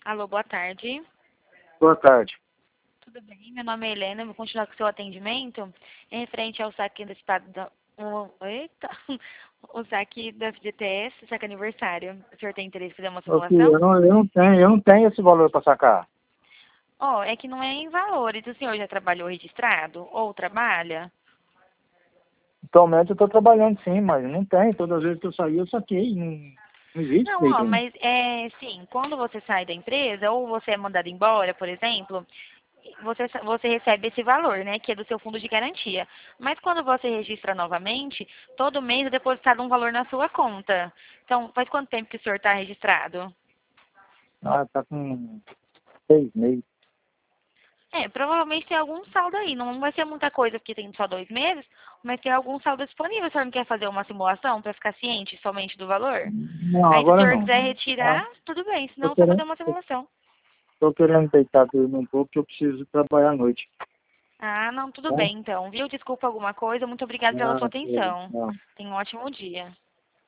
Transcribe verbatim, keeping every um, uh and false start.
Alô, boa tarde. Boa tarde. Tudo bem? Meu nome é Helena, eu vou continuar com o seu atendimento. Em referente ao saque antecipado da... O, eita! O saque da F G T S, saque aniversário. O senhor tem interesse em fazer uma Ô, filho, simulação? eu não, eu não tenho, eu não tenho esse valor para sacar. Oh, é que não é em valores. O senhor já trabalhou registrado? Ou trabalha? Atualmente eu estou trabalhando sim, mas não tem. Todas as vezes que eu saí, eu saquei. Não, não existe Não, isso aí ó, pra mim. mas é sim, quando você sai da empresa ou você é mandado embora, por exemplo, você, você recebe esse valor, né, que é do seu fundo de garantia. Mas quando você registra novamente, todo mês é depositado um valor na sua conta. Então, faz quanto tempo que o senhor está registrado? Ah, tá com seis meses. É, provavelmente tem algum saldo aí. Não vai ser muita coisa porque tem só dois meses, mas tem algum saldo disponível. O senhor não quer fazer uma simulação para ficar ciente somente do valor? Não, Aí, se o agora senhor não. quiser Ah, retirar, tudo bem. tô Senão, só fazer querendo, uma tô, simulação. tô querendo deitar dormir um pouco, que eu preciso trabalhar à noite. Ah, não, tudo Tá? bem então, viu? Desculpa alguma coisa. Muito obrigada pela sua Ah, atenção. não. Tenha um ótimo dia.